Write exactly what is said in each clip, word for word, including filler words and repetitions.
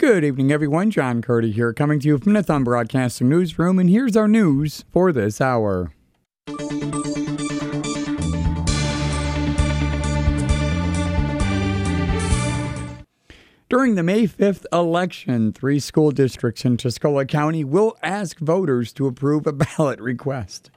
Good evening, everyone. John Curdy here, coming to you from the Thumb Broadcasting Newsroom, and here's our news for this hour. During the May fifth election, three school districts in Tuscola County will ask voters to approve a ballot request.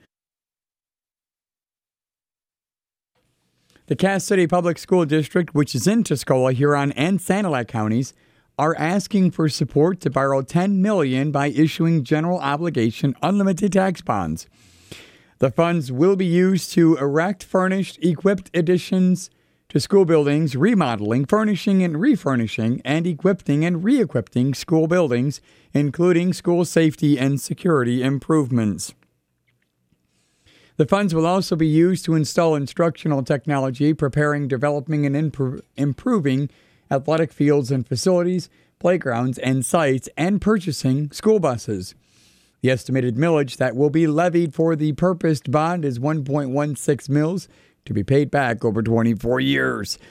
The Cass City Public School District, which is in Tuscola, Huron, and Sanilac counties, are asking for support to borrow ten million dollars by issuing general obligation unlimited tax bonds. The funds will be used to erect furnished, equipped additions to school buildings, remodeling, furnishing and refurnishing, and equipping and re-equipping school buildings, including school safety and security improvements. The funds will also be used to install instructional technology, preparing, developing, and impro- improving athletic fields and facilities, playgrounds and sites, and purchasing school buses. The estimated millage that will be levied for the purposed bond is one point one six mils to be paid back over twenty-four years.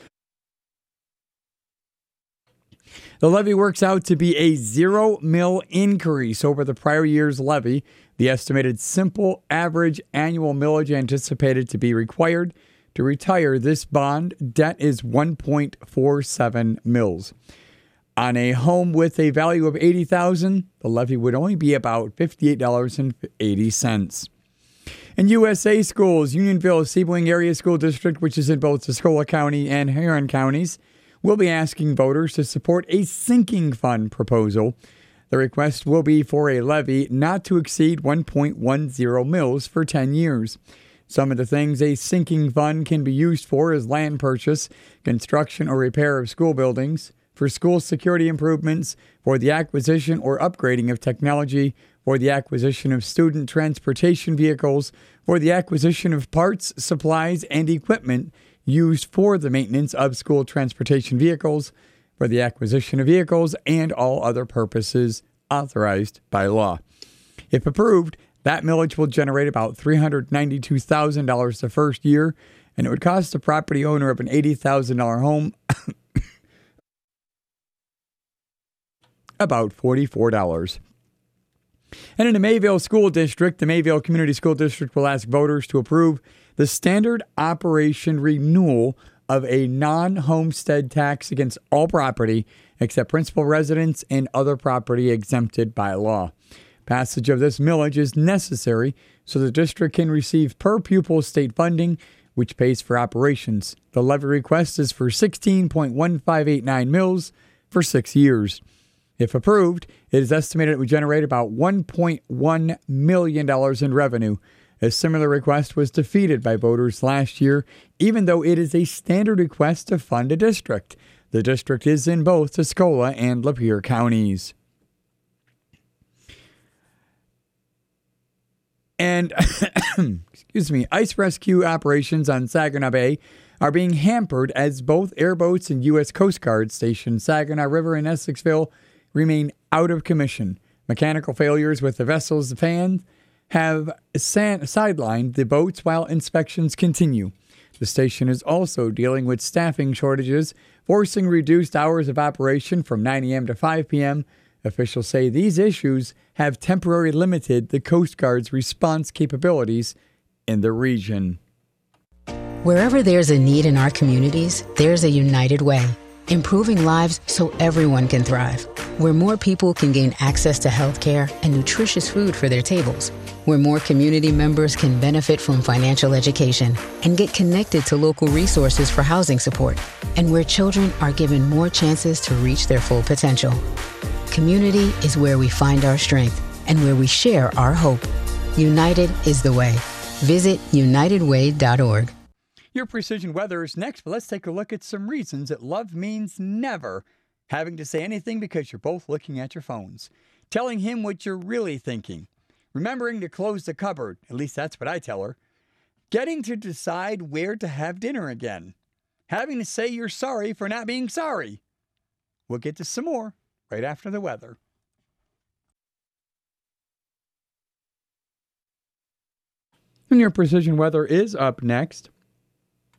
The levy works out to be a zero mil increase over the prior year's levy. The estimated simple average annual millage anticipated to be required to retire this bond debt is one point four seven mils. On a home with a value of eighty thousand dollars, the levy would only be about fifty-eight dollars and eighty cents. In U S A Schools, Unionville Sebring Area School District, which is in both Tuscola County and Huron counties, will be asking voters to support a sinking fund proposal. The request will be for a levy not to exceed one point one zero mils for ten years. Some of the things a sinking fund can be used for is land purchase, construction or repair of school buildings, for school security improvements, for the acquisition or upgrading of technology, for the acquisition of student transportation vehicles, for the acquisition of parts, supplies, and equipment used for the maintenance of school transportation vehicles, for the acquisition of vehicles, and all other purposes authorized by law. If approved, that millage will generate about three hundred ninety-two thousand dollars the first year, and it would cost the property owner of an eighty thousand dollars home about forty-four dollars. And in the Mayville School District, the Mayville Community School District will ask voters to approve the standard operation renewal of a non-homestead tax against all property except principal residence and other property exempted by law. Passage of this millage is necessary so the district can receive per pupil state funding, which pays for operations. The levy request is for sixteen point one five eight nine mils for six years. If approved, it is estimated it would generate about one point one million dollars in revenue. A similar request was defeated by voters last year, even though it is a standard request to fund a district. The district is in both Tuscola and Lapeer counties. And, excuse me, ice rescue operations on Saginaw Bay are being hampered as both airboats and U S Coast Guard stationed Saginaw River in Essexville remain out of commission. Mechanical failures with the vessel's fans have san- sidelined the boats while inspections continue. The station is also dealing with staffing shortages, forcing reduced hours of operation from nine a.m. to five p.m. Officials say these issues have temporarily limited the Coast Guard's response capabilities in the region. Wherever there's a need in our communities, there's a United Way, improving lives so everyone can thrive. Where more people can gain access to health care and nutritious food for their tables. Where more community members can benefit from financial education and get connected to local resources for housing support. And where children are given more chances to reach their full potential. Community is where we find our strength and where we share our hope. United is the way. Visit united way dot org. Your Precision Weather is next, but let's take a look at some reasons that love means never having to say anything because you're both looking at your phones. Telling him what you're really thinking. Remembering to close the cupboard, at least that's what I tell her. Getting to decide where to have dinner again. Having to say you're sorry for not being sorry. We'll get to some more right after the weather. And your Precision Weather is up next.